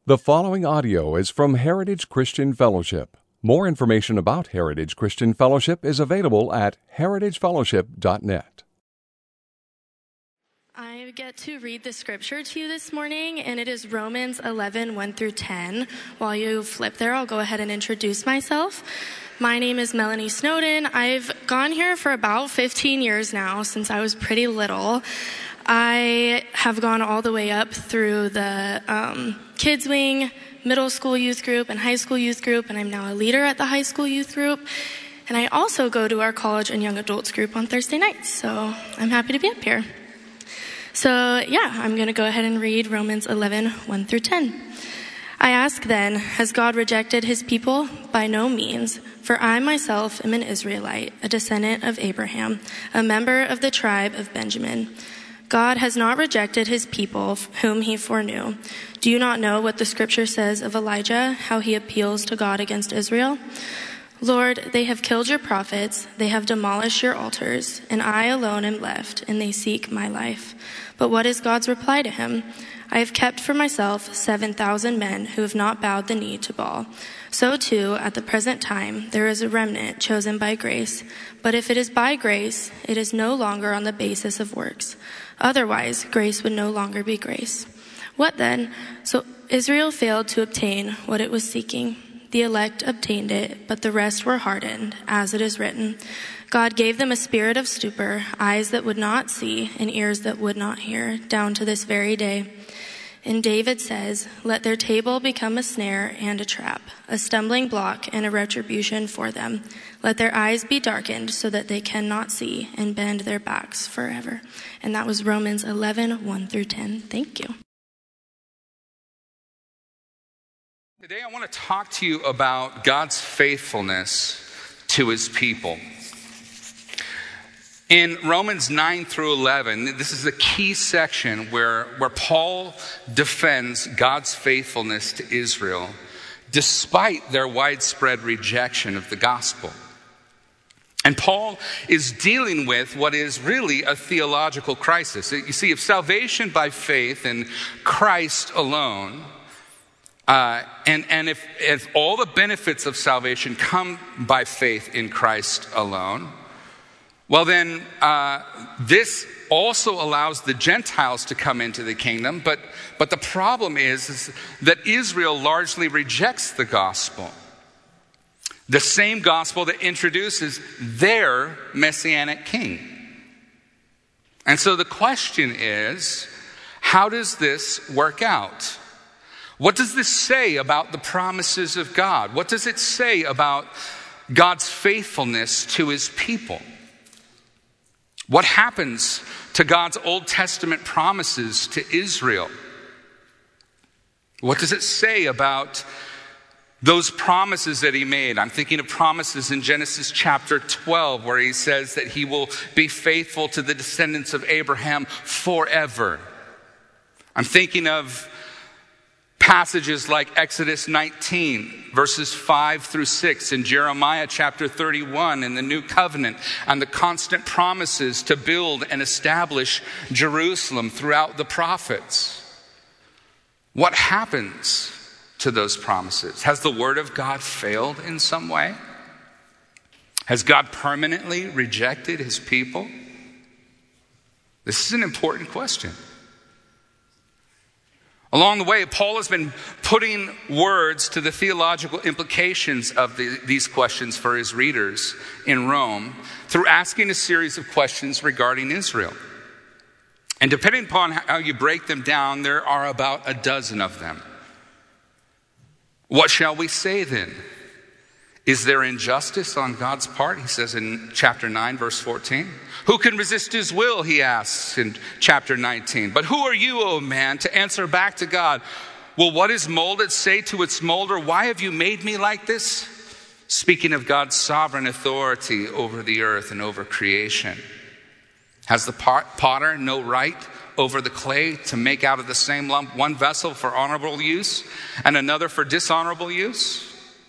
The following audio is from Heritage Christian Fellowship. More information about Heritage Christian Fellowship is available at heritagefellowship.net. I get to read the scripture to you this morning, and it is Romans 11, 1 through 10. While you flip there, I'll go ahead and introduce myself. My name is Melanie Snowden. I've gone here for about 15 years now, since I was pretty little. I have gone all the way up through the kids wing, middle school youth group, and high school youth group, and I'm now a leader at the high school youth group. And I also go to our college and young adults group on Thursday nights, so I'm happy to be up here. So I'm going to go ahead and read Romans 11, 1 through 10. I ask then, has God rejected his people? By no means, for I myself am an Israelite, a descendant of Abraham, a member of the tribe of Benjamin. God has not rejected his people whom he foreknew. Do you not know what the scripture says of Elijah, how he appeals to God against Israel? Lord, they have killed your prophets, they have demolished your altars, and I alone am left, and they seek my life. But what is God's reply to him? I have kept for myself 7,000 men who have not bowed the knee to Baal. So too, at the present time, there is a remnant chosen by grace. But if it is by grace, it is no longer on the basis of works. Otherwise, grace would no longer be grace. What then? So Israel failed to obtain what it was seeking. The elect obtained it, but the rest were hardened, as it is written. God gave them a spirit of stupor, eyes that would not see, and ears that would not hear, down to this very day. And David says, let their table become a snare and a trap, a stumbling block and a retribution for them. Let their eyes be darkened so that they cannot see, and bend their backs forever. And that was Romans 11, 1 through 10. Thank you. Today I want to talk to you about God's faithfulness to his people. In Romans 9 through 11, this is a key section where Paul defends God's faithfulness to Israel despite their widespread rejection of the gospel. And Paul is dealing with what is really a theological crisis. You see, if salvation by faith in Christ alone, and if all the benefits of salvation come by faith in Christ alone, well then, this also allows the Gentiles to come into the kingdom, but the problem is that Israel largely rejects the gospel. The same gospel that introduces their messianic king. And so the question is, how does this work out? What does this say about the promises of God? What does it say about God's faithfulness to his people? What happens to God's Old Testament promises to Israel? What does it say about those promises that he made? I'm thinking of promises in Genesis chapter 12, where he says that he will be faithful to the descendants of Abraham forever. I'm thinking of passages like Exodus 19, verses 5 through 6, and Jeremiah chapter 31 in the New Covenant, and the constant promises to build and establish Jerusalem throughout the prophets. What happens to those promises? Has the word of God failed in some way? Has God permanently rejected his people? This is an important question. Along the way, Paul has been putting words to the theological implications of these questions for his readers in Rome through asking a series of questions regarding Israel. And depending upon how you break them down, there are about a dozen of them. What shall we say then? Is there injustice on God's part? He says in chapter 9, verse 14. Who can resist his will, he asks in chapter 19. But who are you, O man, to answer back to God? Will what is molded say to its molder, why have you made me like this? Speaking of God's sovereign authority over the earth and over creation. Has the potter no right over the clay to make out of the same lump one vessel for honorable use and another for dishonorable use?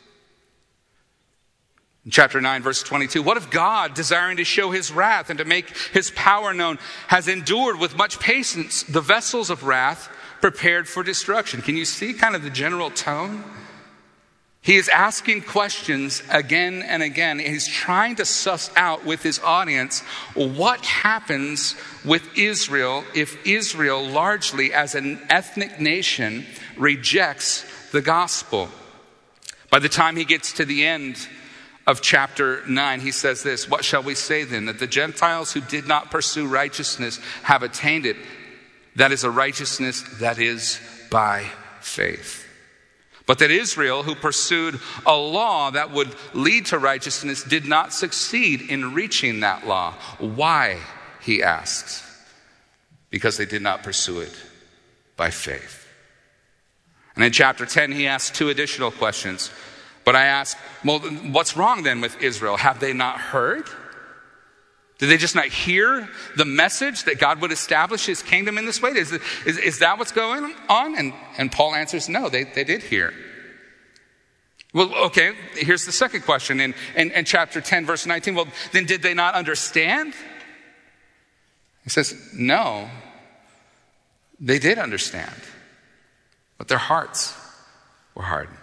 In chapter 9, verse 22, what if God, desiring to show his wrath and to make his power known, has endured with much patience the vessels of wrath prepared for destruction. Can you see kind of the general tone? He is asking questions again and again. He's trying to suss out with his audience what happens with Israel if Israel, largely as an ethnic nation, rejects the gospel. By the time he gets to the end of chapter 9, he says this, "What shall we say then? That the Gentiles who did not pursue righteousness have attained it. That is a righteousness that is by faith. But that Israel, who pursued a law that would lead to righteousness, did not succeed in reaching that law." Why, he asks. Because they did not pursue it by faith. And in chapter 10, he asks two additional questions. But I ask, well, what's wrong then with Israel? Have they not heard? Did they just not hear the message that God would establish his kingdom in this way? Is that what's going on? And Paul answers, no, they did hear. Well, okay, here's the second question in chapter 10, verse 19. Well, then did they not understand? He says, no, they did understand, but their hearts were hardened.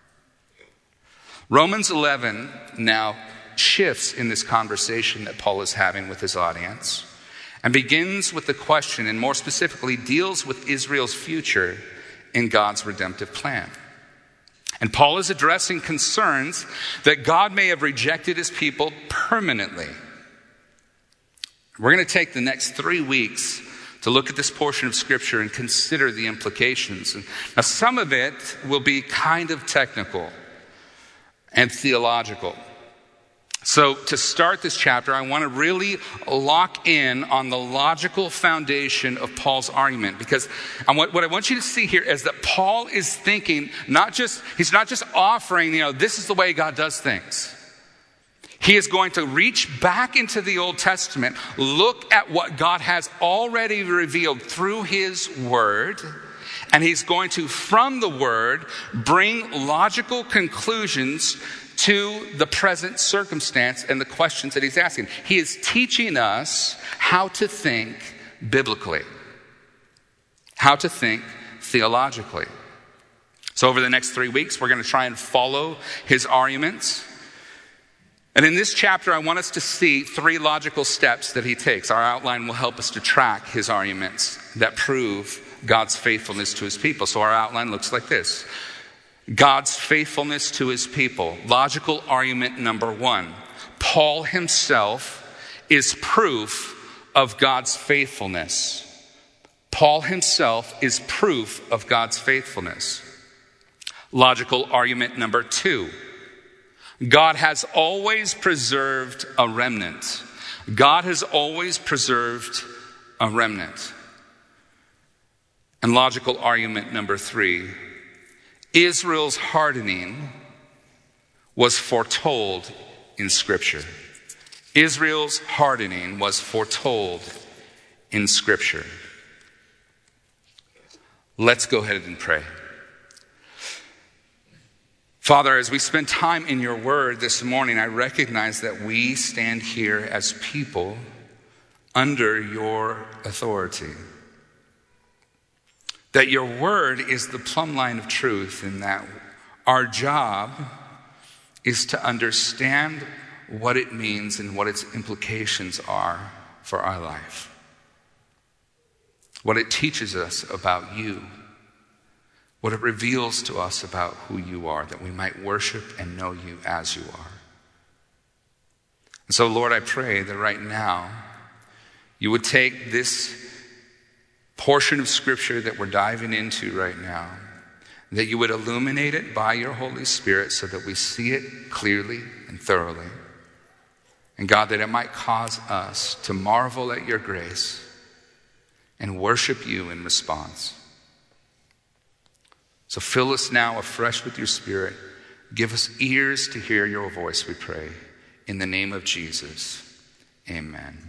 Romans 11 now shifts in this conversation that Paul is having with his audience and begins with the question, and more specifically deals with Israel's future in God's redemptive plan. And Paul is addressing concerns that God may have rejected his people permanently. We're going to take the next 3 weeks to look at this portion of Scripture and consider the implications. And now, some of it will be kind of technical and theological. So to start this chapter, I want to really lock in on the logical foundation of Paul's argument. Because what I want you to see here is that Paul is thinking, he's not just offering, this is the way God does things. He is going to reach back into the Old Testament, look at what God has already revealed through his word, and he's going to, from the word, bring logical conclusions to the present circumstance and the questions that he's asking. He is teaching us how to think biblically, how to think theologically. So over the next 3 weeks, we're going to try and follow his arguments. And in this chapter, I want us to see 3 logical steps that he takes. Our outline will help us to track his arguments that prove God's faithfulness to his people. So our outline looks like this. God's faithfulness to his people. Logical argument number 1. Paul himself is proof of God's faithfulness. Paul himself is proof of God's faithfulness. Logical argument number 2. God has always preserved a remnant. God has always preserved a remnant. And logical argument number 3. Israel's hardening was foretold in Scripture. Israel's hardening was foretold in Scripture. Let's go ahead and pray. Father, as we spend time in your word this morning, I recognize that we stand here as people under your authority. That your word is the plumb line of truth, and that our job is to understand what it means and what its implications are for our life. What it teaches us about you. What it reveals to us about who you are, that we might worship and know you as you are. And so, Lord, I pray that right now you would take this portion of Scripture that we're diving into right now, that you would illuminate it by your Holy Spirit so that we see it clearly and thoroughly. And God, that it might cause us to marvel at your grace and worship you in response. So fill us now afresh with your Spirit. Give us ears to hear your voice, we pray. In the name of Jesus, amen.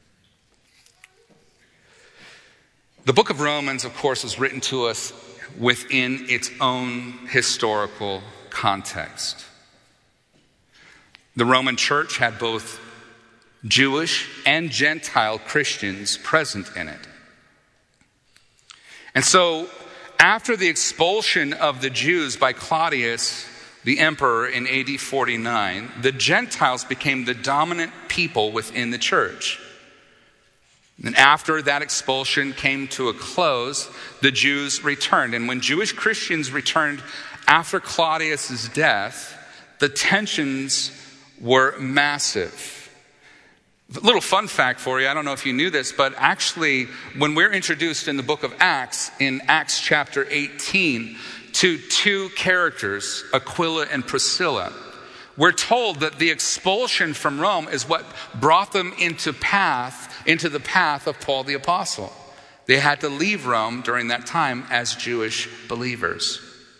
The book of Romans, of course, was written to us within its own historical context. The Roman church had both Jewish and Gentile Christians present in it. And so after the expulsion of the Jews by Claudius, the emperor, in AD 49, the Gentiles became the dominant people within the church. And after that expulsion came to a close, the Jews returned. And when Jewish Christians returned after Claudius's death, the tensions were massive. A little fun fact for you, I don't know if you knew this, but actually when we're introduced in the book of Acts, in Acts chapter 18, to two characters, Aquila and Priscilla, we're told that the expulsion from Rome is what brought them into the path of Paul the Apostle. They had to leave Rome during that time as Jewish believers.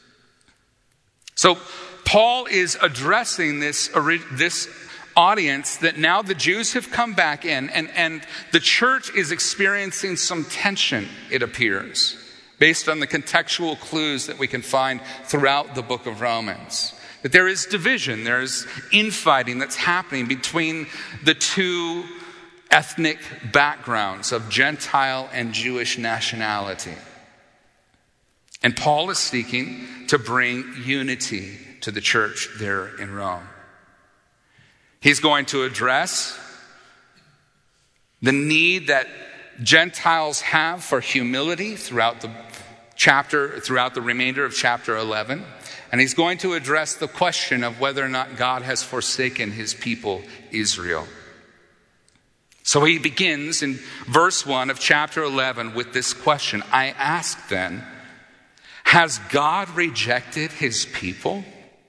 So Paul is addressing this audience that now the Jews have come back in, and the church is experiencing some tension, it appears, based on the contextual clues that we can find throughout the book of Romans. That there is division, there is infighting that's happening between the two ethnic backgrounds of Gentile and Jewish nationality. And Paul is seeking to bring unity to the church there in Rome. He's going to address the need that Gentiles have for humility throughout the remainder of chapter 11. And he's going to address the question of whether or not God has forsaken his people, Israel. So he begins in verse 1 of chapter 11 with this question. I ask then, has God rejected his people?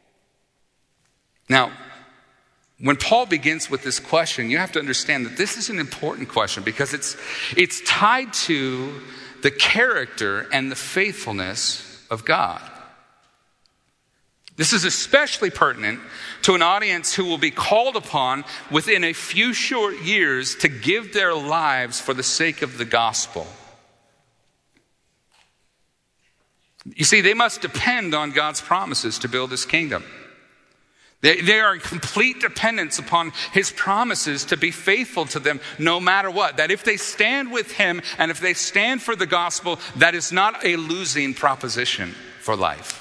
Now, when Paul begins with this question, you have to understand that this is an important question because it's tied to the character and the faithfulness of God. This is especially pertinent to an audience who will be called upon within a few short years to give their lives for the sake of the gospel. You see, they must depend on God's promises to build his kingdom. They are in complete dependence upon his promises to be faithful to them no matter what. That if they stand with him and if they stand for the gospel, that is not a losing proposition for life.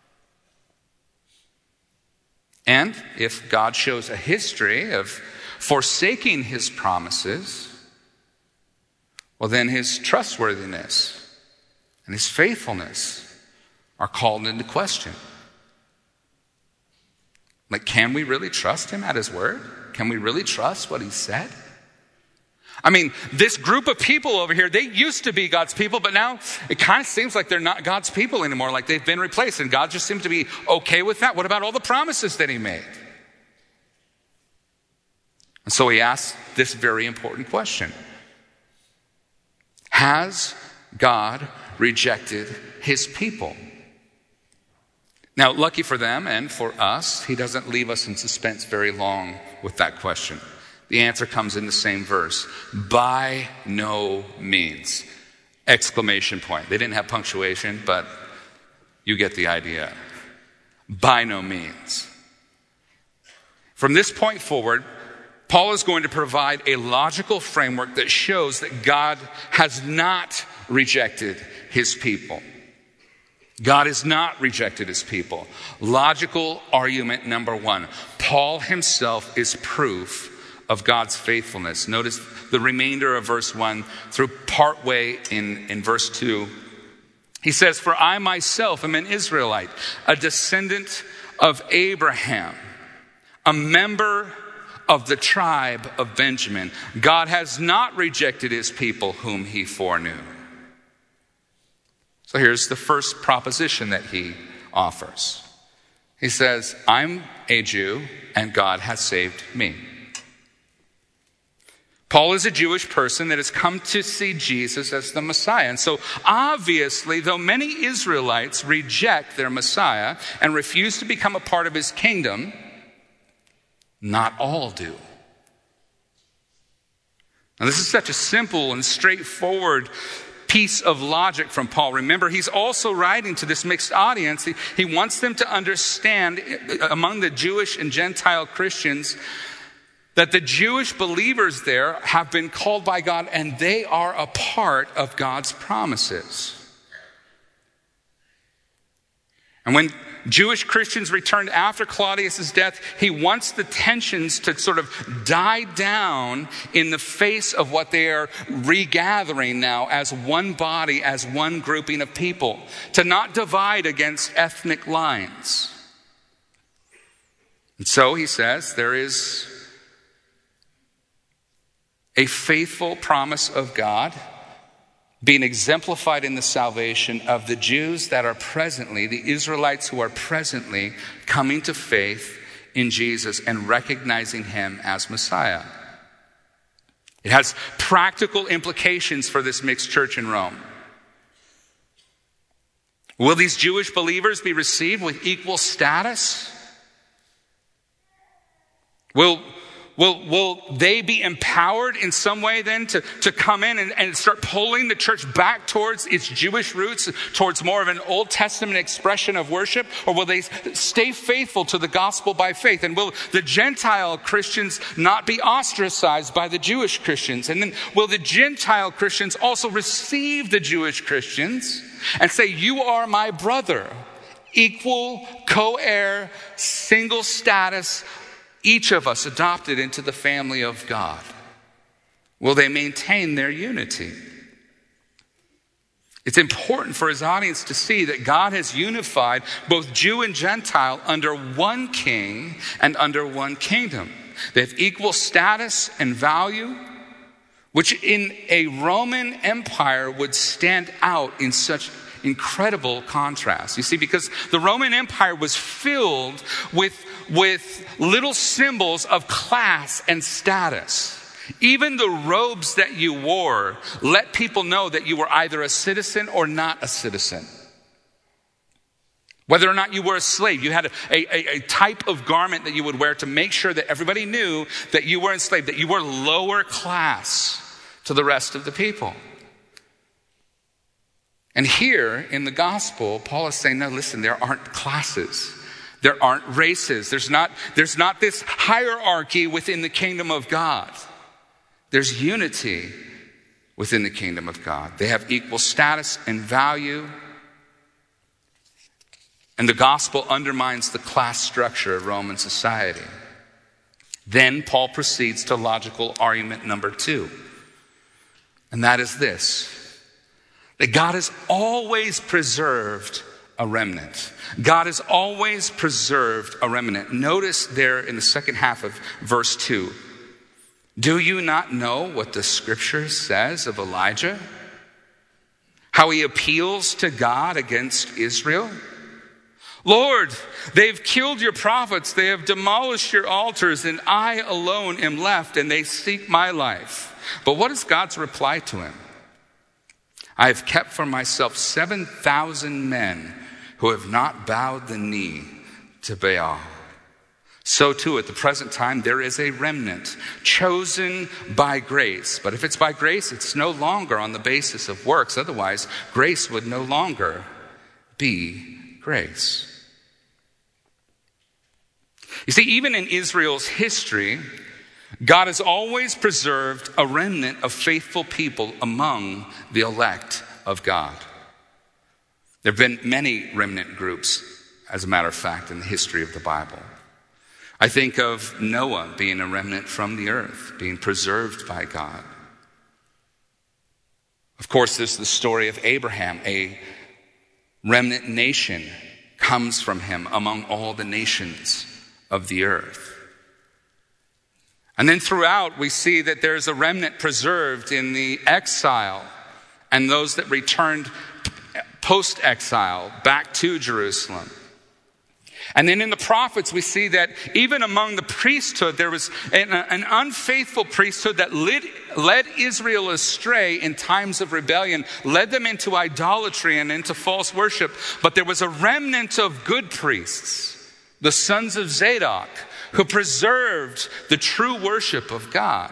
And if God shows a history of forsaking his promises, well, then his trustworthiness and his faithfulness are called into question. Like, can we really trust him at his word? Can we really trust what he said? I mean, this group of people over here, they used to be God's people, but now it kind of seems like they're not God's people anymore, like they've been replaced, and God just seems to be okay with that. What about all the promises that he made? And so he asks this very important question. Has God rejected his people? Now, lucky for them and for us, he doesn't leave us in suspense very long with that question. The answer comes in the same verse. By no means. Exclamation point. They didn't have punctuation, but you get the idea. By no means. From this point forward, Paul is going to provide a logical framework that shows that God has not rejected his people. God has not rejected his people. Logical argument number one. Paul himself is proof of God's faithfulness. Notice the remainder of verse 1 through partway in verse 2. He says, for I myself am an Israelite, a descendant of Abraham, a member of the tribe of Benjamin. God has not rejected his people whom he foreknew. So here's the first proposition that he offers. He says, I'm a Jew and God has saved me. Paul is a Jewish person that has come to see Jesus as the Messiah. And so obviously, though many Israelites reject their Messiah and refuse to become a part of his kingdom, not all do. Now, this is such a simple and straightforward piece of logic from Paul. Remember, he's also writing to this mixed audience. He wants them to understand among the Jewish and Gentile Christians that the Jewish believers there have been called by God and they are a part of God's promises. And when Jewish Christians returned after Claudius's death, he wants the tensions to sort of die down in the face of what they are regathering now as one body, as one grouping of people, to not divide against ethnic lines. And so he says there is a faithful promise of God being exemplified in the salvation of the Jews that are presently, the Israelites who are presently coming to faith in Jesus and recognizing him as Messiah. It has practical implications for this mixed church in Rome. Will these Jewish believers be received with equal status? Will they be empowered in some way then to come in and start pulling the church back towards its Jewish roots, towards more of an Old Testament expression of worship? Or will they stay faithful to the gospel by faith? And will the Gentile Christians not be ostracized by the Jewish Christians? And then will the Gentile Christians also receive the Jewish Christians and say, you are my brother, equal, co-heir, single status, each of us adopted into the family of God? Will they maintain their unity? It's important for his audience to see that God has unified both Jew and Gentile under one king and under one kingdom. They have equal status and value, which in a Roman Empire would stand out in such incredible contrast. You see, because the Roman Empire was filled with little symbols of class and status. Even the robes that you wore let people know that you were either a citizen or not a citizen. Whether or not you were a slave, you had a type of garment that you would wear to make sure that everybody knew that you were enslaved, that you were lower class to the rest of the people. And here in the gospel, Paul is saying, no, listen, there aren't classes. There aren't races. There's not this hierarchy within the kingdom of God. There's unity within the kingdom of God. They have equal status and value. And the gospel undermines the class structure of Roman society. Then Paul proceeds to logical argument number 2. And that is this: that God has always preserved a remnant. God has always preserved a remnant. Notice there in the second half of verse 2. Do you not know what the scripture says of Elijah? How he appeals to God against Israel? Lord, they've killed your prophets. They have demolished your altars, and I alone am left, and they seek my life. But what is God's reply to him? I have kept for myself 7,000 men who have not bowed the knee to Baal. So too, at the present time, there is a remnant chosen by grace. But if it's by grace, it's no longer on the basis of works. Otherwise, grace would no longer be grace. You see, even in Israel's history, God has always preserved a remnant of faithful people among the elect of God. There have been many remnant groups, as a matter of fact, in the history of the Bible. I think of Noah being a remnant from the earth, being preserved by God. Of course, there's the story of Abraham. A remnant nation comes from him among all the nations of the earth. And then throughout, we see that there's a remnant preserved in the exile and those that returned post-exile back to Jerusalem. And then in the prophets, we see that even among the priesthood, there was an unfaithful priesthood that led Israel astray in times of rebellion, led them into idolatry and into false worship. But there was a remnant of good priests, the sons of Zadok, who preserved the true worship of God.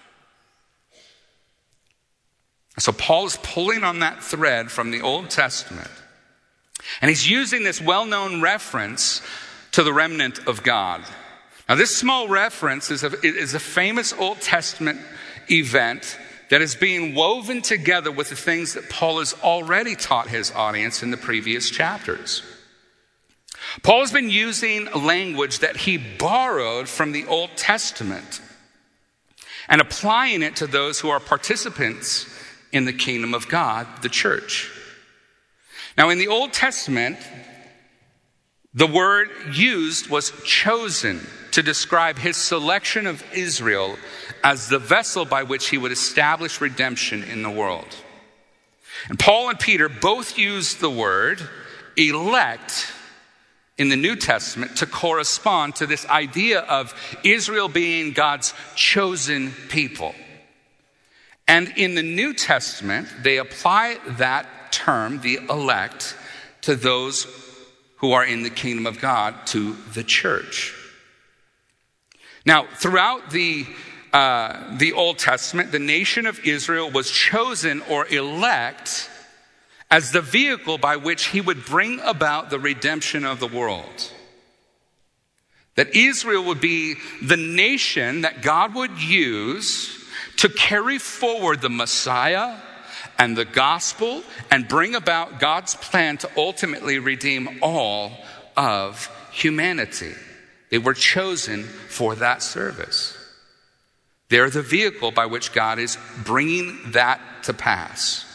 So Paul is pulling on that thread from the Old Testament. And he's using this well-known reference to the remnant of God. Now, this small reference is a famous Old Testament event that is being woven together with the things that Paul has already taught his audience in the previous chapters. Paul has been using language that he borrowed from the Old Testament and applying it to those who are participants in the kingdom of God, the church. Now, in the Old Testament, the word used was chosen to describe his selection of Israel as the vessel by which he would establish redemption in the world. And Paul and Peter both used the word elect in the New Testament to correspond to this idea of Israel being God's chosen people. And in the New Testament, they apply that term, the elect, to those who are in the kingdom of God, to the church. Now, throughout the Old Testament, the nation of Israel was chosen or elect as the vehicle by which he would bring about the redemption of the world. That Israel would be the nation that God would use to carry forward the Messiah and the gospel and bring about God's plan to ultimately redeem all of humanity. They were chosen for that service. They're the vehicle by which God is bringing that to pass.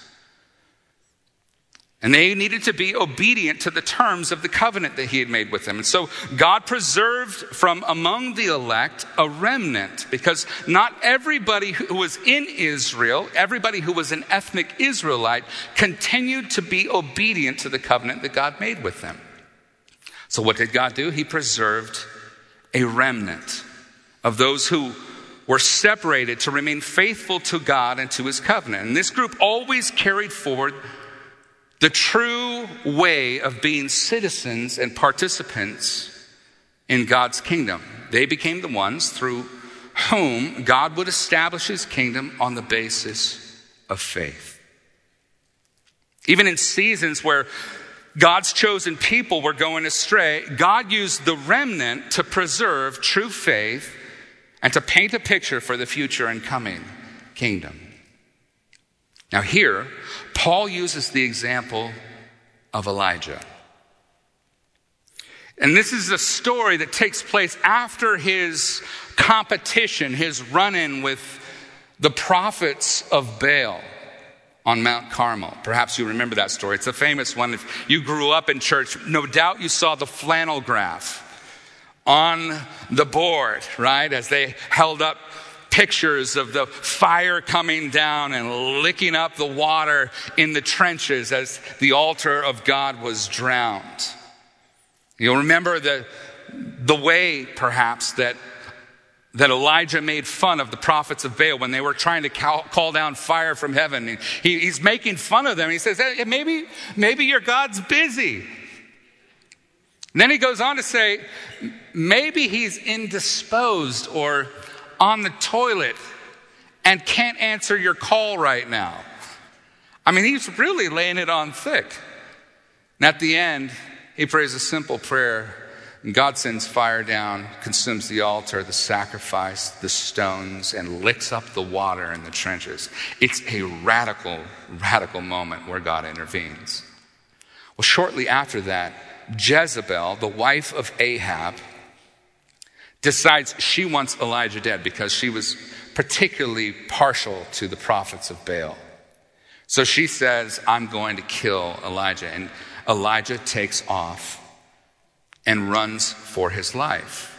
And they needed to be obedient to the terms of the covenant that he had made with them. And so God preserved from among the elect a remnant, because not everybody who was in Israel, everybody who was an ethnic Israelite, continued to be obedient to the covenant that God made with them. So what did God do? He preserved a remnant of those who were separated to remain faithful to God and to his covenant. And this group always carried forward the true way of being citizens and participants in God's kingdom. They became the ones through whom God would establish his kingdom on the basis of faith. Even in seasons where God's chosen people were going astray, God used the remnant to preserve true faith and to paint a picture for the future and coming kingdom. Now here, Paul uses the example of Elijah. And this is a story that takes place after his competition, his run-in with the prophets of Baal on Mount Carmel. Perhaps you remember that story. It's a famous one. If you grew up in church, no doubt you saw the flannel graph on the board, right? As they held up pictures of the fire coming down and licking up the water in the trenches as the altar of God was drowned. You'll remember the way, perhaps, that Elijah made fun of the prophets of Baal when they were trying to call down fire from heaven. He's making fun of them. He says, hey, maybe your God's busy. And then he goes on to say, maybe he's indisposed or on the toilet and can't answer your call right now. I mean, he's really laying it on thick. And at the end, he prays a simple prayer. And God sends fire down, consumes the altar, the sacrifice, the stones, and licks up the water in the trenches. It's a radical, radical moment where God intervenes. Well, shortly after that, Jezebel, the wife of Ahab, decides she wants Elijah dead because she was particularly partial to the prophets of Baal. So she says, I'm going to kill Elijah. And Elijah takes off and runs for his life.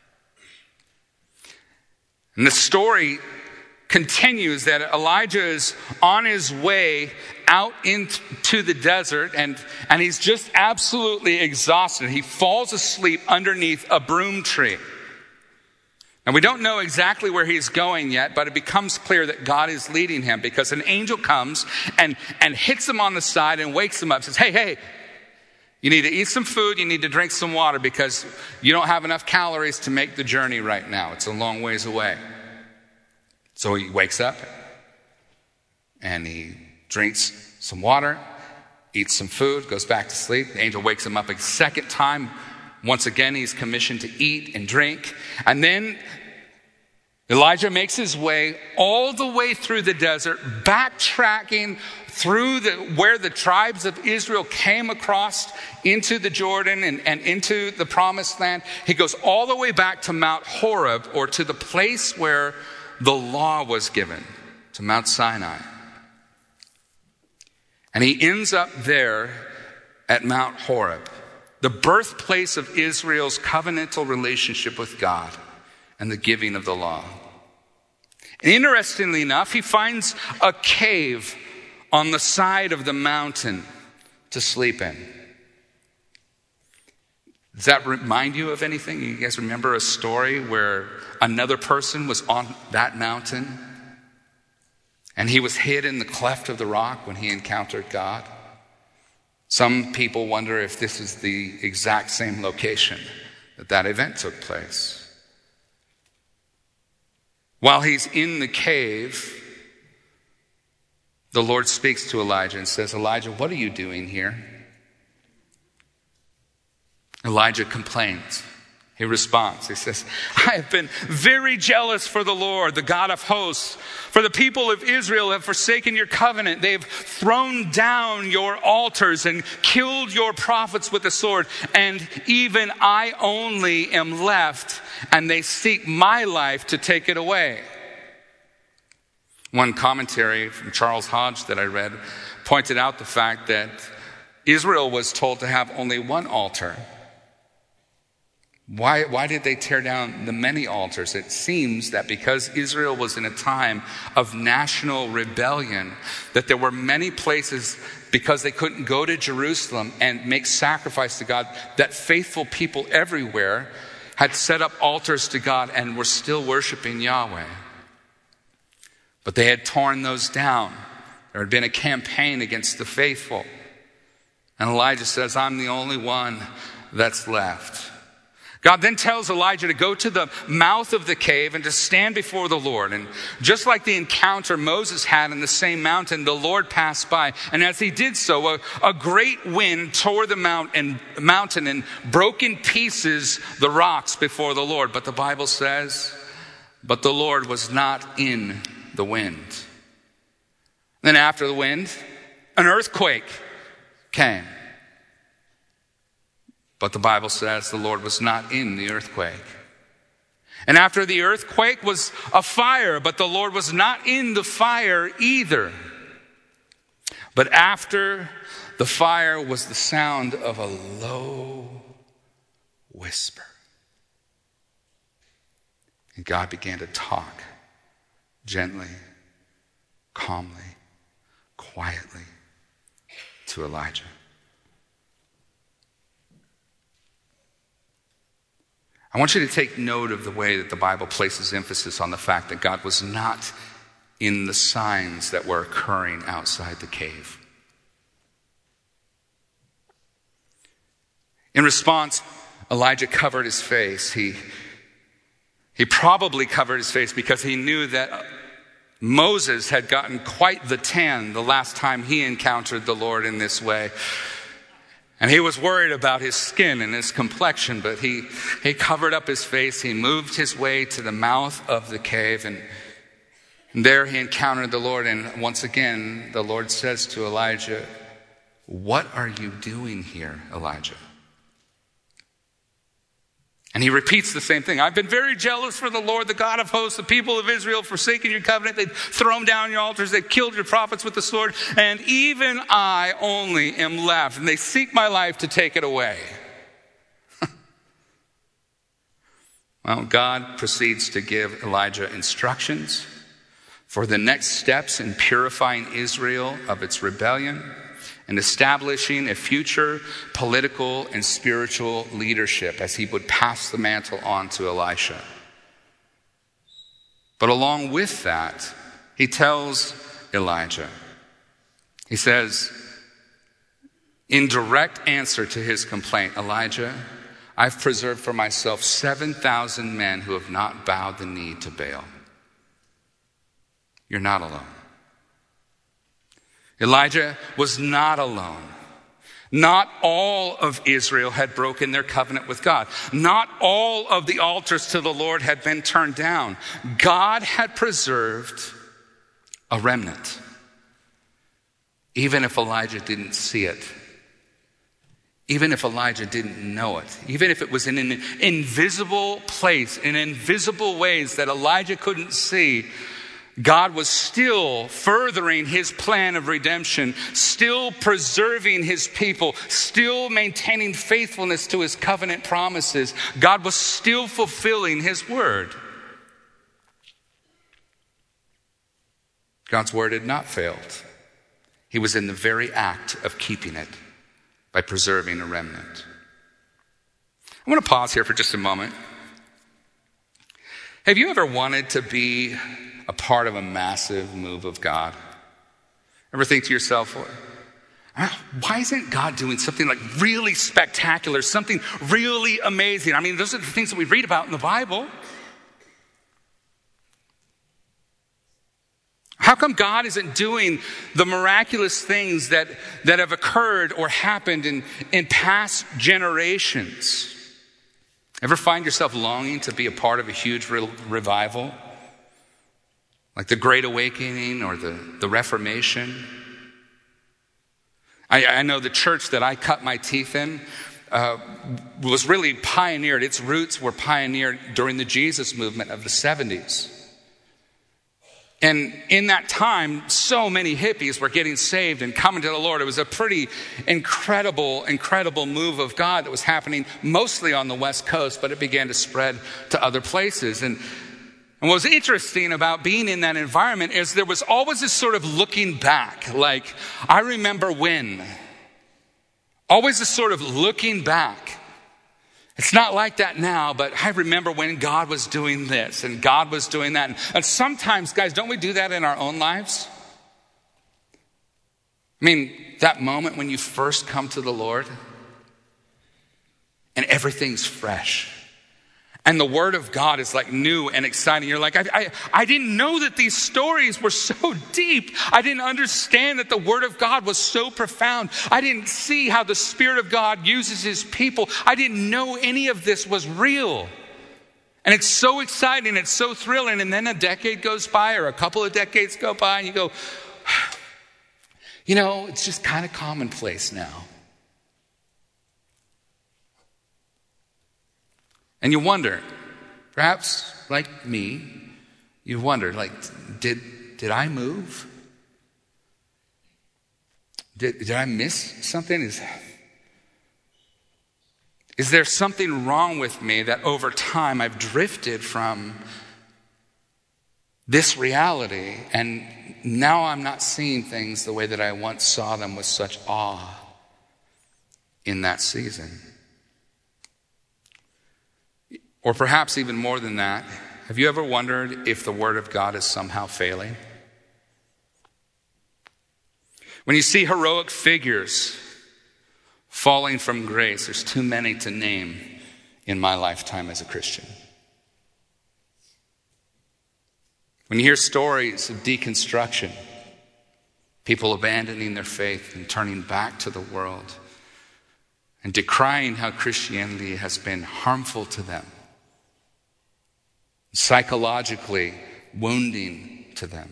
And the story continues that Elijah is on his way out into the desert and he's just absolutely exhausted. He falls asleep underneath a broom tree. And we don't know exactly where he's going yet, but it becomes clear that God is leading him because an angel comes and hits him on the side and wakes him up, says, hey, you need to eat some food, you need to drink some water because you don't have enough calories to make the journey right now. It's a long ways away. So he wakes up and he drinks some water, eats some food, goes back to sleep. The angel wakes him up a second time. Once again, he's commissioned to eat and drink. And then Elijah makes his way all the way through the desert, backtracking through where the tribes of Israel came across into the Jordan and into the promised land. He goes all the way back to Mount Horeb, or to the place where the law was given, to Mount Sinai. And he ends up there at Mount Horeb, the birthplace of Israel's covenantal relationship with God and the giving of the law. And interestingly enough, he finds a cave on the side of the mountain to sleep in. Does that remind you of anything? You guys remember a story where another person was on that mountain and he was hid in the cleft of the rock when he encountered God? Some people wonder if this is the exact same location that event took place. While he's in the cave, the Lord speaks to Elijah and says, "Elijah, what are you doing here?" Elijah complains. He responds. He says, "I have been very jealous for the Lord, the God of hosts. For the people of Israel have forsaken your covenant. They've thrown down your altars and killed your prophets with the sword. And even I only am left, and they seek my life to take it away." One commentary from Charles Hodge that I read pointed out the fact that Israel was told to have only one altar. Why did they tear down the many altars? It seems that because Israel was in a time of national rebellion, that there were many places, because they couldn't go to Jerusalem and make sacrifice to God, that faithful people everywhere had set up altars to God and were still worshiping Yahweh. But they had torn those down. There had been a campaign against the faithful. And Elijah says, "I'm the only one that's left." God then tells Elijah to go to the mouth of the cave and to stand before the Lord. And just like the encounter Moses had in the same mountain, the Lord passed by. And as he did so, a great wind tore the mountain and broke in pieces the rocks before the Lord. But the Bible says, but the Lord was not in the wind. Then after the wind, an earthquake came. But the Bible says the Lord was not in the earthquake. And after the earthquake was a fire, but the Lord was not in the fire either. But after the fire was the sound of a low whisper. And God began to talk gently, calmly, quietly to Elijah. I want you to take note of the way that the Bible places emphasis on the fact that God was not in the signs that were occurring outside the cave. In response, Elijah covered his face. He probably covered his face because he knew that Moses had gotten quite the tan the last time he encountered the Lord in this way. And he was worried about his skin and his complexion, but he covered up his face. He moved his way to the mouth of the cave, and there he encountered the Lord. And once again, the Lord says to Elijah, "What are you doing here, Elijah?" And he repeats the same thing. "I've been very jealous for the Lord, the God of hosts. The people of Israel have forsaken your covenant. They've thrown down your altars. They've killed your prophets with the sword. And even I only am left. And they seek my life to take it away." Well, God proceeds to give Elijah instructions for the next steps in purifying Israel of its rebellion and establishing a future political and spiritual leadership as he would pass the mantle on to Elisha. But along with that, he tells Elijah, he says, in direct answer to his complaint, "Elijah, I've preserved for myself 7,000 men who have not bowed the knee to Baal. You're not alone." Elijah was not alone. Not all of Israel had broken their covenant with God. Not all of the altars to the Lord had been turned down. God had preserved a remnant, even if Elijah didn't see it. Even if Elijah didn't know it. Even if it was in an invisible place, in invisible ways that Elijah couldn't see, God was still furthering his plan of redemption, still preserving his people, still maintaining faithfulness to his covenant promises. God was still fulfilling his word. God's word had not failed. He was in the very act of keeping it by preserving a remnant. I want to pause here for just a moment. Have you ever wanted to be a part of a massive move of God? Ever think to yourself, why isn't God doing something like really spectacular, something really amazing? I mean, those are the things that we read about in the Bible. How come God isn't doing the miraculous things that have occurred or happened in past generations? Ever find yourself longing to be a part of a huge revival? Like the Great Awakening or the Reformation? I know the church that I cut my teeth in was really pioneered. Its roots were pioneered during the Jesus movement of the 70s. And in that time, so many hippies were getting saved and coming to the Lord. It was a pretty incredible move of God that was happening mostly on the West Coast, but it began to spread to other places. And what was interesting about being in that environment is there was always this sort of looking back, like, I remember when. Always this sort of looking back. It's not like that now, but I remember when God was doing this and God was doing that. And sometimes, guys, don't we do that in our own lives? I mean, that moment when you first come to the Lord and everything's fresh. And the word of God is like new and exciting. You're like, I didn't know that these stories were so deep. I didn't understand that the word of God was so profound. I didn't see how the Spirit of God uses his people. I didn't know any of this was real. And it's so exciting. It's so thrilling. And then a decade goes by or a couple of decades go by and you go, you know, it's just kind of commonplace now. And you wonder, perhaps like me, you wondered, like, did I move? Did I miss something? Is there something wrong with me that over time I've drifted from this reality and now I'm not seeing things the way that I once saw them with such awe in that season? Or perhaps even more than that, have you ever wondered if the Word of God is somehow failing? When you see heroic figures falling from grace, there's too many to name in my lifetime as a Christian. When you hear stories of deconstruction, people abandoning their faith and turning back to the world and decrying how Christianity has been harmful to them, psychologically wounding to them.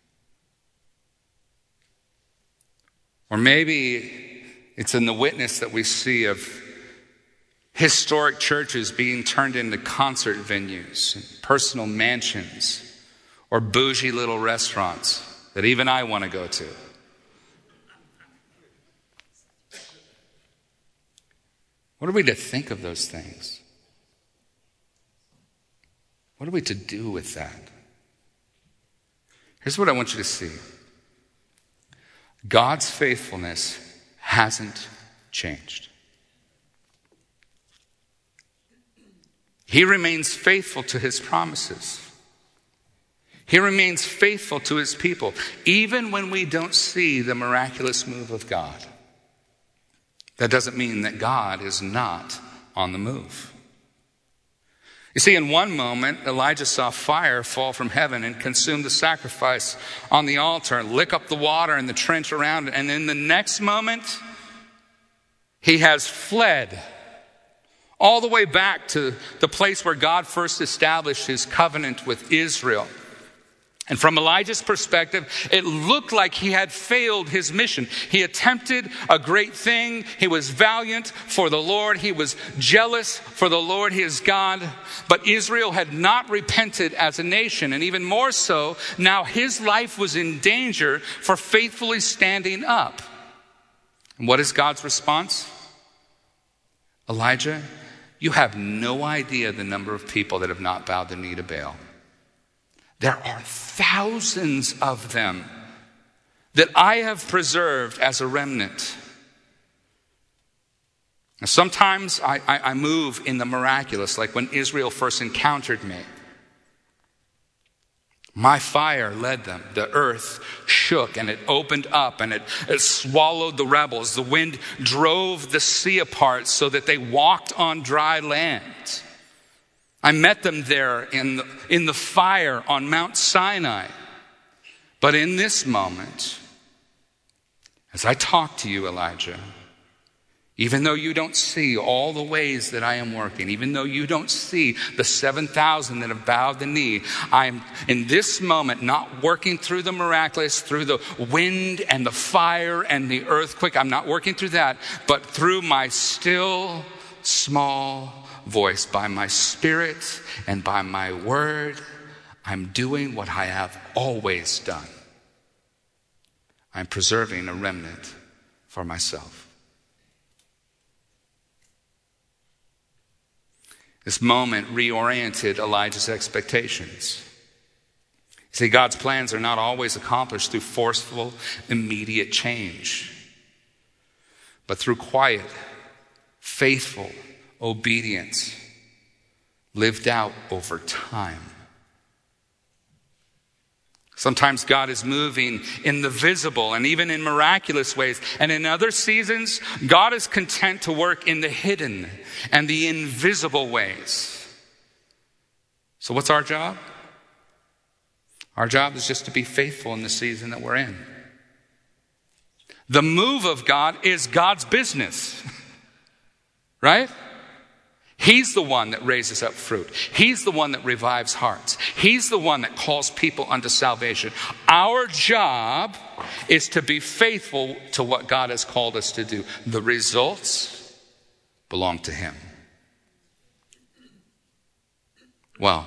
Or maybe it's in the witness that we see of historic churches being turned into concert venues, and personal mansions, or bougie little restaurants that even I want to go to. What are we to think of those things? What are we to do with that? Here's what I want you to see. God's faithfulness hasn't changed. He remains faithful to his promises. He remains faithful to his people, even when we don't see the miraculous move of God. That doesn't mean that God is not on the move. You see, in one moment, Elijah saw fire fall from heaven and consume the sacrifice on the altar and lick up the water in the trench around it. And in the next moment, He has fled all the way back to the place where God first established his covenant with Israel. And from Elijah's perspective, it looked like he had failed his mission. He attempted a great thing. He was valiant for the Lord. He was jealous for the Lord his God. But Israel had not repented as a nation. And even more so, now his life was in danger for faithfully standing up. And what is God's response? Elijah, you have no idea the number of people that have not bowed the knee to Baal. There are thousands of them that I have preserved as a remnant. Now, sometimes I move in the miraculous, like when Israel first encountered me. My fire led them. The earth shook and it opened up and it swallowed the rebels. The wind drove the sea apart so that they walked on dry land. I met them there in the fire on Mount Sinai. But in this moment, as I talk to you, Elijah, even though you don't see all the ways that I am working, even though you don't see the 7,000 that have bowed the knee, I'm in this moment not working through the miraculous, through the wind and the fire and the earthquake. I'm not working through that, but through my still, small voice, by my spirit and by my word, I'm doing what I have always done. I'm preserving a remnant for myself. This moment reoriented Elijah's expectations. See, God's plans are not always accomplished through forceful, immediate change, but through quiet, faithful obedience lived out over time. Sometimes God is moving in the visible and even in miraculous ways. And in other seasons, God is content to work in the hidden and the invisible ways. So what's our job? Our job is just to be faithful in the season that we're in. The move of God is God's business, right? He's the one that raises up fruit. He's the one that revives hearts. He's the one that calls people unto salvation. Our job is to be faithful to what God has called us to do. The results belong to him. Well,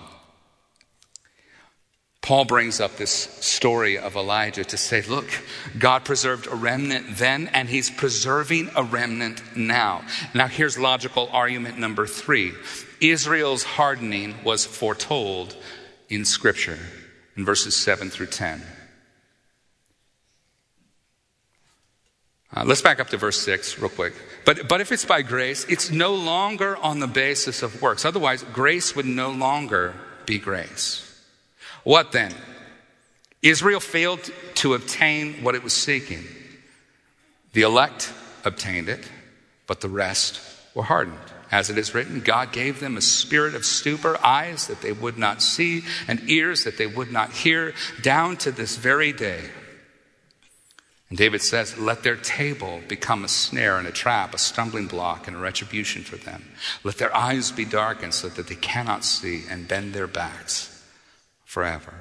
Paul brings up this story of Elijah to say, look, God preserved a remnant then, and he's preserving a remnant now. Now here's logical argument number 3. Israel's hardening was foretold in Scripture in verses 7 through 10. Let's back up to verse 6 real quick. But if it's by grace, it's no longer on the basis of works. Otherwise, grace would no longer be grace. What then? Israel failed to obtain what it was seeking. The elect obtained it, but the rest were hardened. As it is written, God gave them a spirit of stupor, eyes that they would not see, and ears that they would not hear, down to this very day. And David says, let their table become a snare and a trap, a stumbling block and a retribution for them. Let their eyes be darkened so that they cannot see, and bend their backs forever.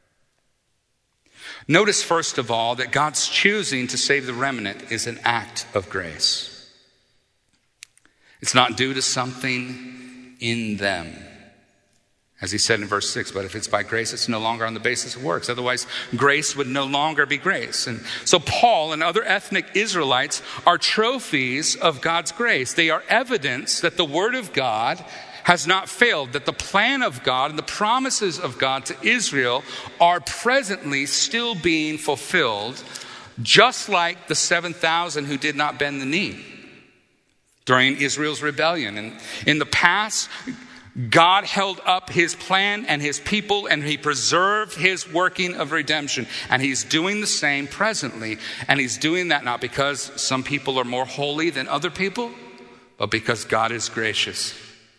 Notice, first of all, that God's choosing to save the remnant is an act of grace. It's not due to something in them. As he said in verse 6, but if it's by grace, it's no longer on the basis of works. Otherwise, grace would no longer be grace. And so Paul and other ethnic Israelites are trophies of God's grace. They are evidence that the word of God has not failed, that the plan of God and the promises of God to Israel are presently still being fulfilled, just like the 7,000 who did not bend the knee during Israel's rebellion. And in the past, God held up his plan and his people, and he preserved his working of redemption. And he's doing the same presently. And he's doing that not because some people are more holy than other people, but because God is gracious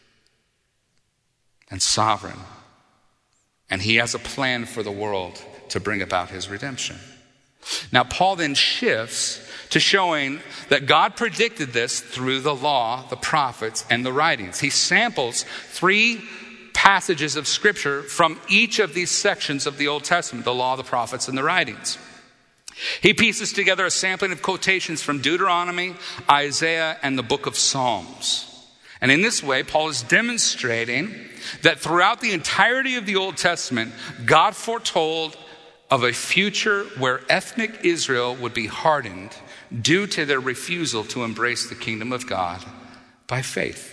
and sovereign. And he has a plan for the world to bring about his redemption. Now, Paul then shifts to showing that God predicted this through the law, the prophets, and the writings. He samples 3 passages of Scripture from each of these sections of the Old Testament, the law, the prophets, and the writings. He pieces together a sampling of quotations from Deuteronomy, Isaiah, and the book of Psalms. And in this way, Paul is demonstrating that throughout the entirety of the Old Testament, God foretold of a future where ethnic Israel would be hardened due to their refusal to embrace the kingdom of God by faith.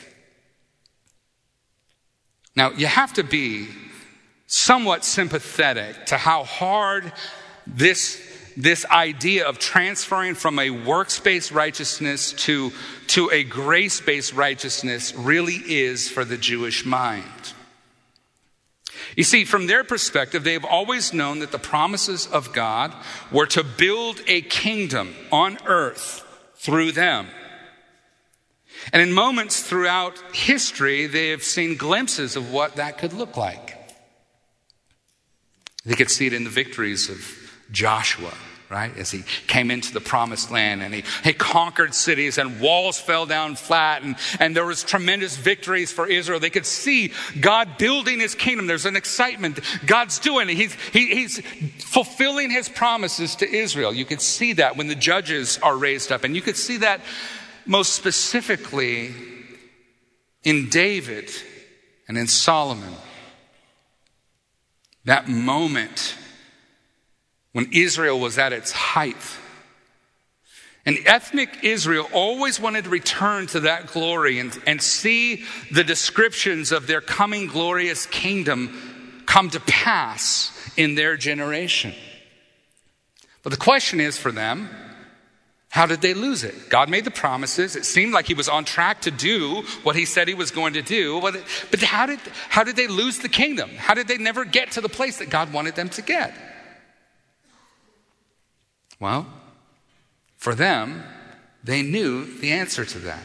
Now, you have to be somewhat sympathetic to how hard this idea of transferring from a works-based righteousness to a grace-based righteousness really is for the Jewish mind. You see, from their perspective, they've always known that the promises of God were to build a kingdom on earth through them. And in moments throughout history, they have seen glimpses of what that could look like. They could see it in the victories of Joshua, right? As he came into the promised land and he conquered cities and walls fell down flat and there was tremendous victories for Israel. They could see God building his kingdom. There's an excitement. God's doing it. He's fulfilling his promises to Israel. You could see that when the judges are raised up. And you could see that most specifically in David and in Solomon. That moment when Israel was at its height. And ethnic Israel always wanted to return to that glory and see the descriptions of their coming glorious kingdom come to pass in their generation. But the question is for them, how did they lose it? God made the promises. It seemed like he was on track to do what he said he was going to do. But how did they lose the kingdom? How did they never get to the place that God wanted them to get? Well, for them, they knew the answer to that.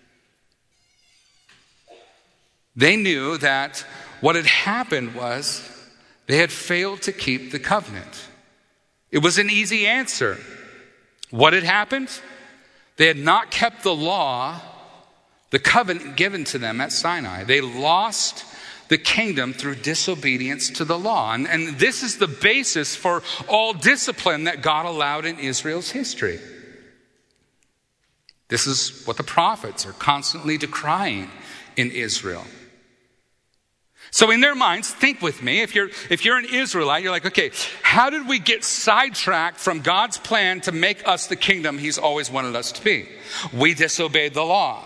They knew that what had happened was they had failed to keep the covenant. It was an easy answer. What had happened? They had not kept the law, the covenant given to them at Sinai. They lost the kingdom through disobedience to the law. And this is the basis for all discipline that God allowed in Israel's history. This is what the prophets are constantly decrying in Israel. So in their minds, think with me, if you're an Israelite, you're like, okay, how did we get sidetracked from God's plan to make us the kingdom he's always wanted us to be? We disobeyed the law.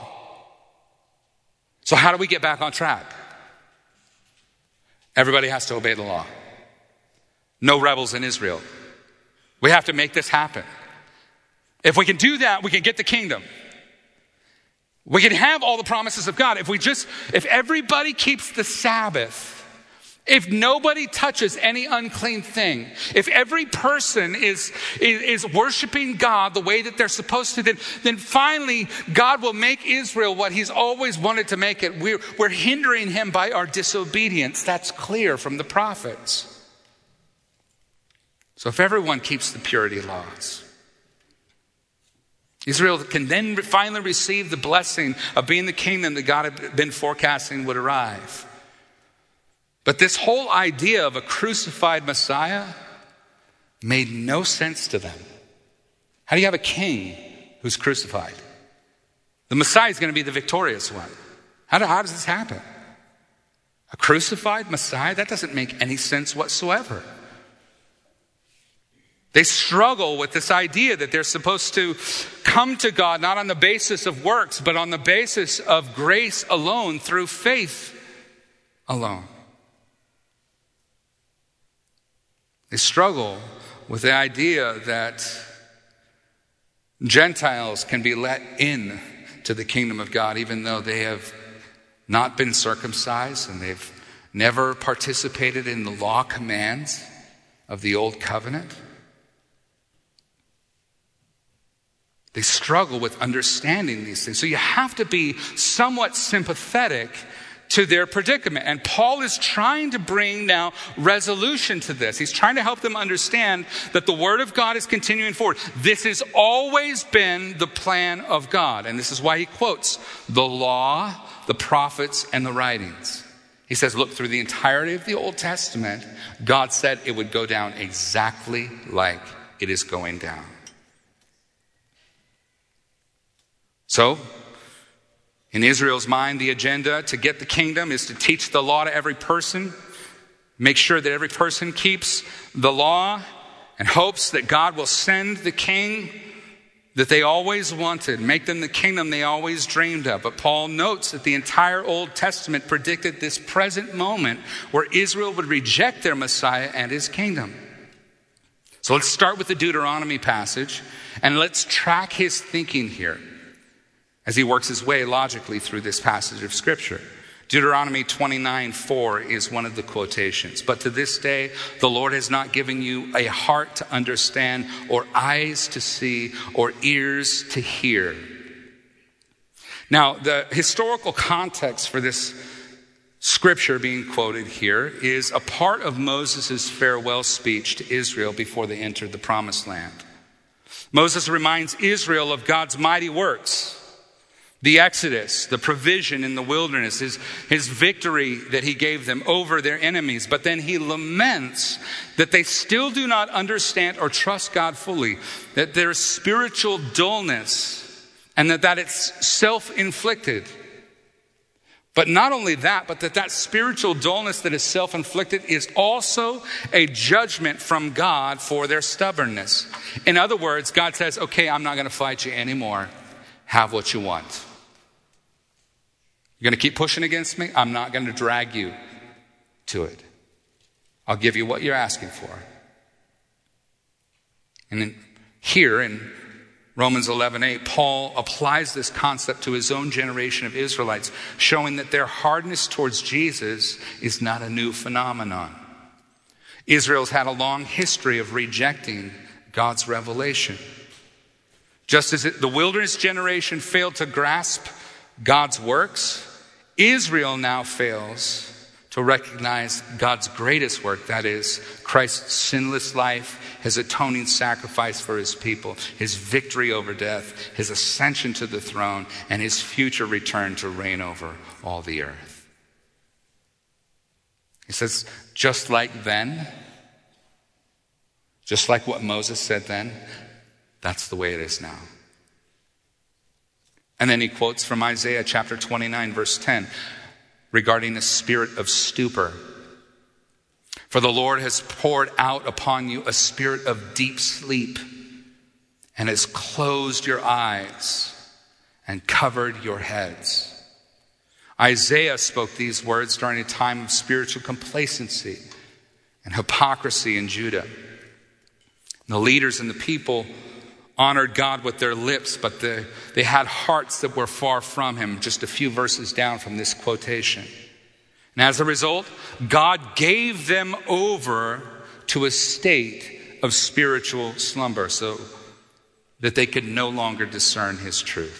So how do we get back on track? Everybody has to obey the law. No rebels in Israel. We have to make this happen. If we can do that, we can get the kingdom. We can have all the promises of God. If everybody keeps the Sabbath, if nobody touches any unclean thing, if every person is worshiping God the way that they're supposed to, then finally God will make Israel what he's always wanted to make it. We're hindering him by our disobedience. That's clear from the prophets. So if everyone keeps the purity laws, Israel can then finally receive the blessing of being the kingdom that God had been forecasting would arrive. But this whole idea of a crucified Messiah made no sense to them. How do you have a king who's crucified? The Messiah is going to be the victorious one. How does this happen? A crucified Messiah? That doesn't make any sense whatsoever. They struggle with this idea that they're supposed to come to God not on the basis of works, but on the basis of grace alone, through faith alone. They struggle with the idea that Gentiles can be let in to the kingdom of God, even though they have not been circumcised and they've never participated in the law commands of the old covenant. They struggle with understanding these things. So you have to be somewhat sympathetic to their predicament. And Paul is trying to bring now resolution to this. He's trying to help them understand that the word of God is continuing forward. This has always been the plan of God. And this is why he quotes the law, the prophets, and the writings. He says, look, through the entirety of the Old Testament, God said it would go down exactly like it is going down. So, in Israel's mind, the agenda to get the kingdom is to teach the law to every person, make sure that every person keeps the law, and hopes that God will send the king that they always wanted, make them the kingdom they always dreamed of. But Paul notes that the entire Old Testament predicted this present moment where Israel would reject their Messiah and his kingdom. So let's start with the Deuteronomy passage, and let's track his thinking here as he works his way logically through this passage of Scripture. Deuteronomy 29:4 is one of the quotations. But to this day, the Lord has not given you a heart to understand, or eyes to see, or ears to hear. Now, the historical context for this scripture being quoted here is a part of Moses' farewell speech to Israel before they entered the promised land. Moses reminds Israel of God's mighty works. The Exodus, the provision in the wilderness, his victory that he gave them over their enemies. But then he laments that they still do not understand or trust God fully, that there is spiritual dullness, and that it's self-inflicted. But not only that, but that spiritual dullness that is self-inflicted is also a judgment from God for their stubbornness. In other words, God says, okay, I'm not going to fight you anymore. Have what you want. You're going to keep pushing against me? I'm not going to drag you to it. I'll give you what you're asking for. And then here in Romans 11:8, Paul applies this concept to his own generation of Israelites, showing that their hardness towards Jesus is not a new phenomenon. Israel's had a long history of rejecting God's revelation. Just as the wilderness generation failed to grasp God's works, Israel now fails to recognize God's greatest work, that is, Christ's sinless life, his atoning sacrifice for his people, his victory over death, his ascension to the throne, and his future return to reign over all the earth. He says, just like then, just like what Moses said then, that's the way it is now. And then he quotes from Isaiah chapter 29, verse 10, regarding a spirit of stupor. For the Lord has poured out upon you a spirit of deep sleep, and has closed your eyes and covered your heads. Isaiah spoke these words during a time of spiritual complacency and hypocrisy in Judah. The leaders and the people honored God with their lips, but they had hearts that were far from him, just a few verses down from this quotation. And as a result, God gave them over to a state of spiritual slumber so that they could no longer discern his truth.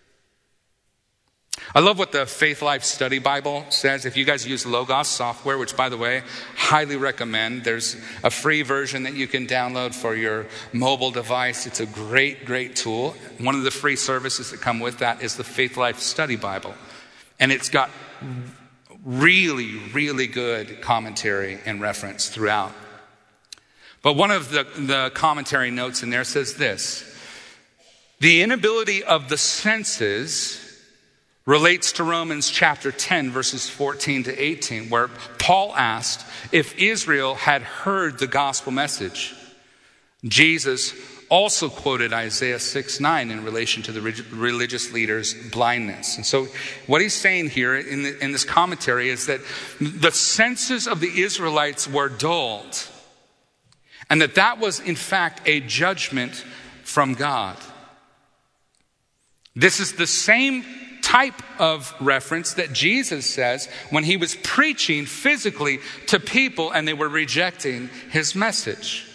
I love what the Faith Life Study Bible says. If you guys use Logos software, which, by the way, highly recommend. There's a free version that you can download for your mobile device. It's a great, great tool. One of the free services that come with that is the Faith Life Study Bible. And it's got really, really good commentary and reference throughout. But one of the commentary notes in there says this: the inability of the senses relates to Romans chapter 10, verses 14 to 18, where Paul asked if Israel had heard the gospel message. Jesus also quoted Isaiah 6:9 in relation to the religious leaders' blindness. And so what he's saying here in this commentary is that the senses of the Israelites were dulled, and that was in fact a judgment from God. This is the same type of reference that Jesus says when he was preaching physically to people and they were rejecting his message.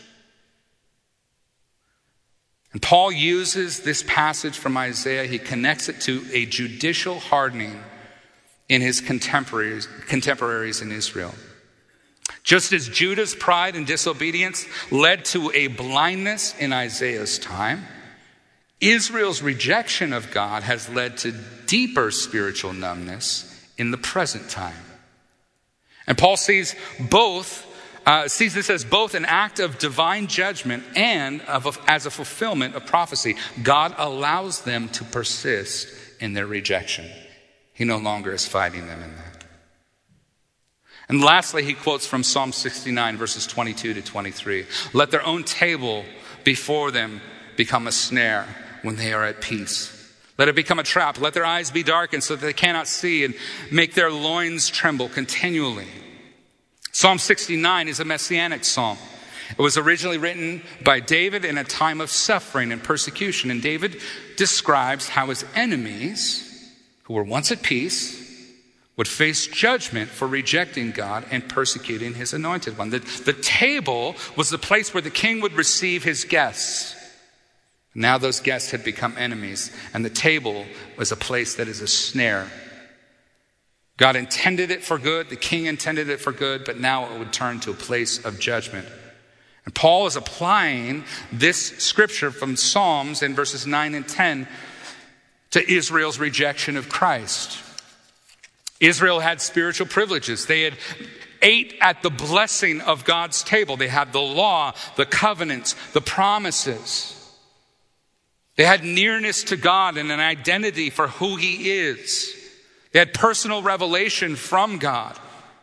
And Paul uses this passage from Isaiah, he connects it to a judicial hardening in his contemporaries in Israel. Just as Judah's pride and disobedience led to a blindness in Isaiah's time, Israel's rejection of God has led to deeper spiritual numbness in the present time. And Paul sees this as both an act of divine judgment and as a fulfillment of prophecy. God allows them to persist in their rejection. He no longer is fighting them in that. And lastly, he quotes from Psalm 69, verses 22 to 23. Let their own table before them become a snare when they are at peace. Let it become a trap. Let their eyes be darkened so that they cannot see, and make their loins tremble continually. Psalm 69 is a messianic psalm. It was originally written by David in a time of suffering and persecution. And David describes how his enemies, who were once at peace, would face judgment for rejecting God and persecuting his anointed one. The table was the place where the king would receive his guests. Now those guests had become enemies, and the table was a place that is a snare. God intended it for good, the king intended it for good, but now it would turn to a place of judgment. And Paul is applying this scripture from Psalms in verses 9 and 10 to Israel's rejection of Christ. Israel had spiritual privileges. They had ate at the blessing of God's table. They had the law, the covenants, the promises. They had nearness to God and an identity for who he is. They had personal revelation from God.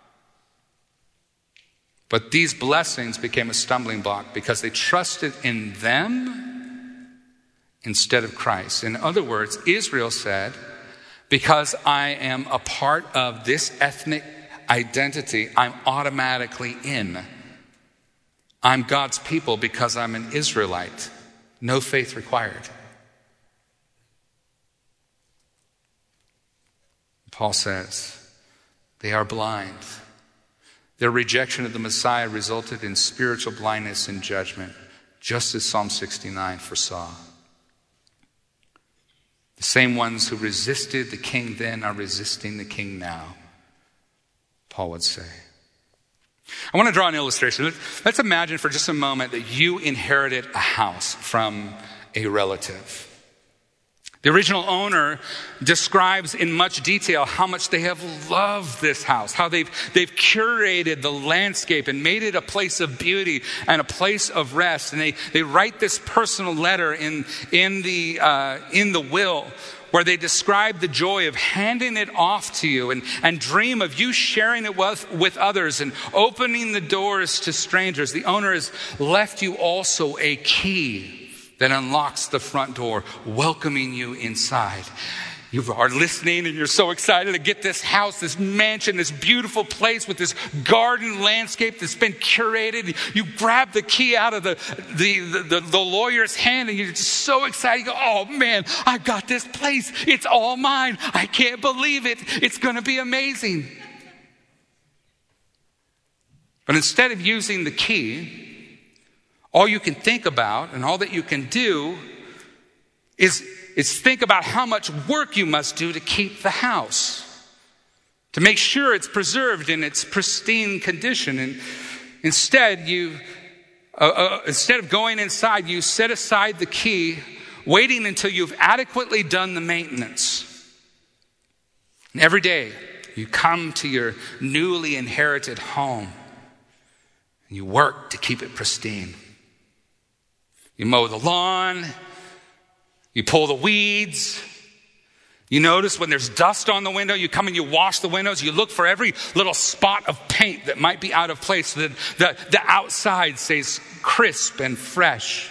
But these blessings became a stumbling block because they trusted in them instead of Christ. In other words, Israel said, because I am a part of this ethnic identity, I'm automatically in. I'm God's people because I'm an Israelite. No faith required. Paul says, they are blind. Their rejection of the Messiah resulted in spiritual blindness and judgment, just as Psalm 69 foresaw. The same ones who resisted the king then are resisting the king now, Paul would say. I want to draw an illustration. Let's imagine for just a moment that you inherited a house from a relative. The original owner describes in much detail how much they have loved this house, how they've curated the landscape and made it a place of beauty and a place of rest. And they write this personal letter in the will where they describe the joy of handing it off to you and dream of you sharing it with others and opening the doors to strangers. The owner has left you also a key that unlocks the front door, welcoming you inside. You are listening and you're so excited to get this house, this mansion, this beautiful place with this garden landscape that's been curated. You grab the key out of the lawyer's hand and you're just so excited. You go, oh man, I've got this place. It's all mine. I can't believe it. It's going to be amazing. But instead of using the key, all you can think about and all that you can do is think about how much work you must do to keep the house, to make sure it's preserved in its pristine condition. And instead of going inside, you set aside the key, waiting until you've adequately done the maintenance. And every day you come to your newly inherited home and you work to keep it pristine. You mow the lawn, you pull the weeds. You notice when there's dust on the window, you come and you wash the windows. You look for every little spot of paint that might be out of place so that the outside stays crisp and fresh.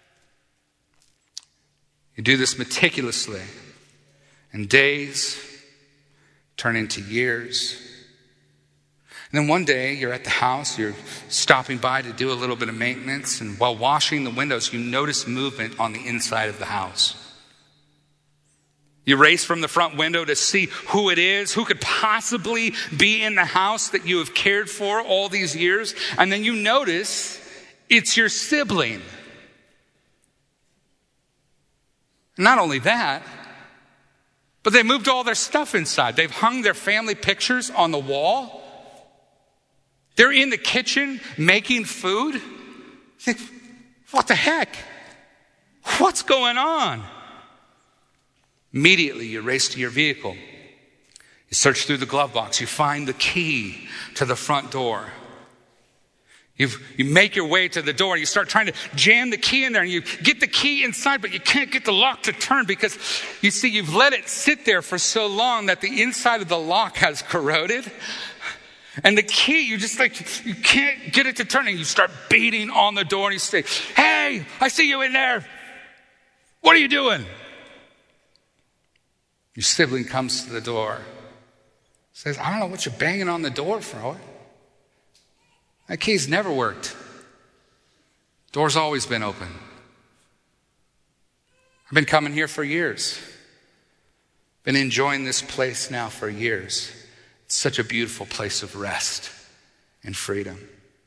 You do this meticulously, and days turn into years. And then one day you're at the house, you're stopping by to do a little bit of maintenance, and while washing the windows, you notice movement on the inside of the house. You race from the front window to see who it is, who could possibly be in the house that you have cared for all these years, and then you notice it's your sibling. Not only that, but But they moved all their stuff inside. They've hung their family pictures on the wall. They're in the kitchen making food. You think, what the heck? What's going on? Immediately, you race to your vehicle. You search through the glove box. You find the key to the front door. You make your way to the door. You start trying to jam the key in there. And you get the key inside, but you can't get the lock to turn because, you see, you've let it sit there for so long that the inside of the lock has corroded. And the key, you can't get it to turn. And you start beating on the door and you say, hey, I see you in there. What are you doing? Your sibling comes to the door. Says, I don't know what you're banging on the door for. That key's never worked. Door's always been open. I've been coming here for years. Been enjoying this place now for years. It's such a beautiful place of rest and freedom.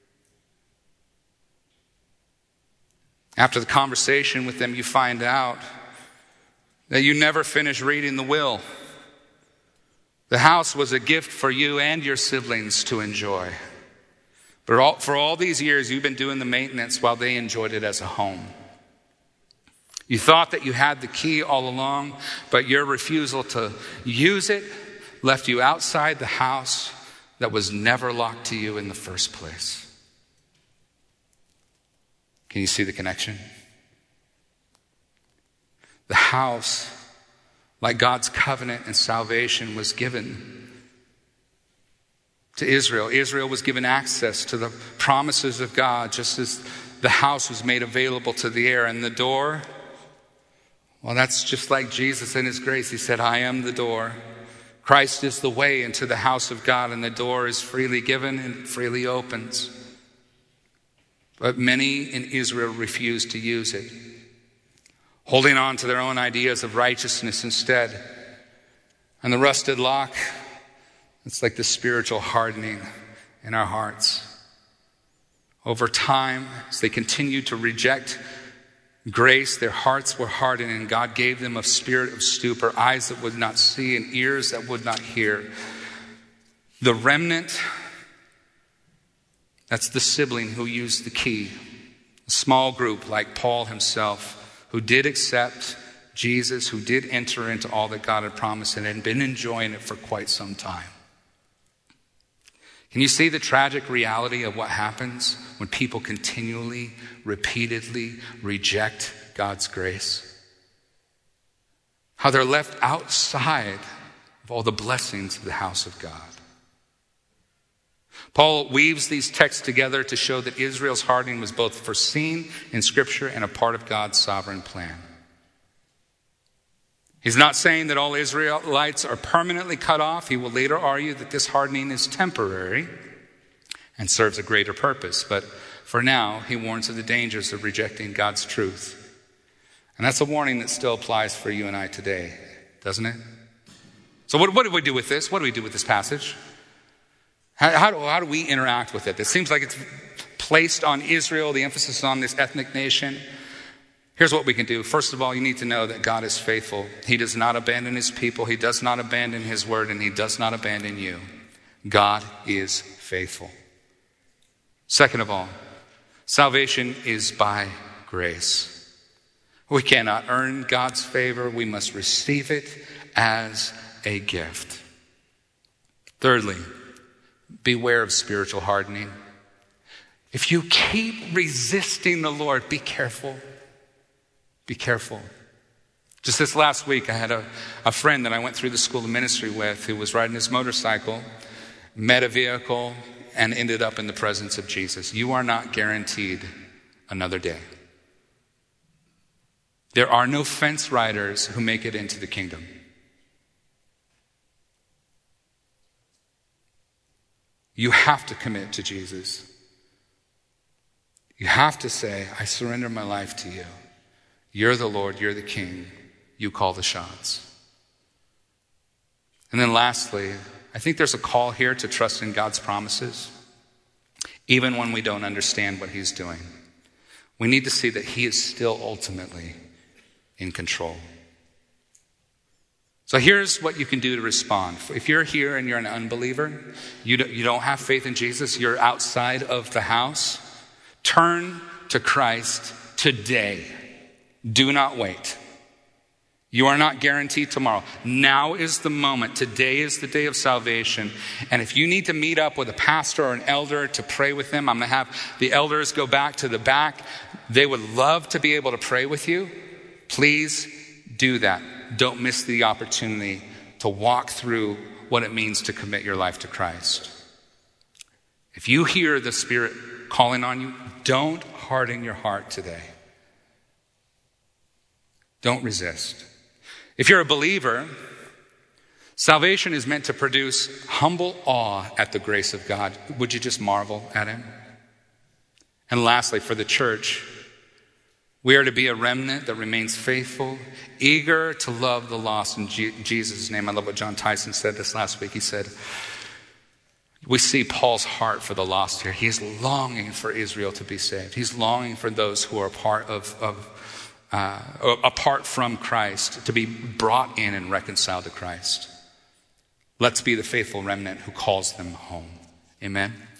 After the conversation with them, you find out that you never finished reading the will. The house was a gift for you and your siblings to enjoy. But for all these years, you've been doing the maintenance while they enjoyed it as a home. You thought that you had the key all along, but your refusal to use it left you outside the house that was never locked to you in the first place. Can you see the connection? The house, like God's covenant and salvation, was given to Israel. Israel was given access to the promises of God, just as the house was made available to the heir. And the door, well, that's just like Jesus in his grace. He said, I am the door. Christ is the way into the house of God, and the door is freely given and freely opens. But many in Israel refused to use it, holding on to their own ideas of righteousness instead. And the rusted lock, it's like the spiritual hardening in our hearts. Over time, as they continued to reject grace, their hearts were hardened, and God gave them a spirit of stupor, eyes that would not see and ears that would not hear. The remnant, that's the sibling who used the key. A small group like Paul himself, who did accept Jesus, who did enter into all that God had promised and had been enjoying it for quite some time. Can you see the tragic reality of what happens when people continually, repeatedly reject God's grace? How they're left outside of all the blessings of the house of God. Paul weaves these texts together to show that Israel's hardening was both foreseen in Scripture and a part of God's sovereign plan. He's not saying that all Israelites are permanently cut off. He will later argue that this hardening is temporary and serves a greater purpose. But for now, he warns of the dangers of rejecting God's truth. And that's a warning that still applies for you and I today, doesn't it? So what do we do with this? What do we do with this passage? How do we interact with it? It seems like it's placed on Israel, the emphasis on this ethnic nation. Here's what we can do. First of all, you need to know that God is faithful. He does not abandon his people. He does not abandon his word, and he does not abandon you. God is faithful. Second of all, salvation is by grace. We cannot earn God's favor. We must receive it as a gift. Thirdly, beware of spiritual hardening. If you keep resisting the Lord, be careful. Be careful. Just this last week, I had a friend that I went through the school of ministry with who was riding his motorcycle, met a vehicle, and ended up in the presence of Jesus. You are not guaranteed another day. There are no fence riders who make it into the kingdom. You have to commit to Jesus. You have to say, I surrender my life to you. You're the Lord, you're the King. You call the shots. And then lastly, I think there's a call here to trust in God's promises, even when we don't understand what he's doing. We need to see that he is still ultimately in control. So here's what you can do to respond. If you're here and you're an unbeliever, you don't have faith in Jesus, you're outside of the house, turn to Christ today. Do not wait. You are not guaranteed tomorrow. Now is the moment. Today is the day of salvation. And if you need to meet up with a pastor or an elder to pray with them, I'm going to have the elders go back to the back. They would love to be able to pray with you. Please do that. Don't miss the opportunity to walk through what it means to commit your life to Christ. If you hear the Spirit calling on you, don't harden your heart today. Don't resist. If you're a believer, salvation is meant to produce humble awe at the grace of God. Would you just marvel at him? And lastly, for the church, we are to be a remnant that remains faithful, eager to love the lost in Jesus' name. I love what John Tyson said this last week. He said, we see Paul's heart for the lost here. He's longing for Israel to be saved. He's longing for those who are apart from Christ to be brought in and reconciled to Christ. Let's be the faithful remnant who calls them home. Amen.